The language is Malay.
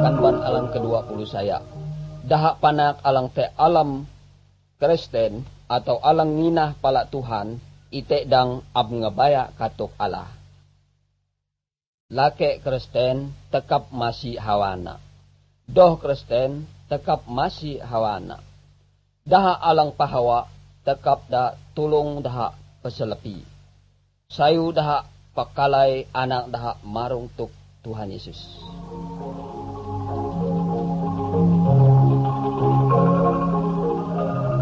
kanban alang ke-20 saya. Daha panak alang te alam Kristen atau alang nginah pala Tuhan, ite dang abngabaya katok Allah. Lake Kristen tekap masih hawana. Doh Kristen tekap masih hawana. Daha alang pahawa tekap da tulong daha peselepi. Sayu daha pakalay anak daha marung tuk Tuhan Yesus.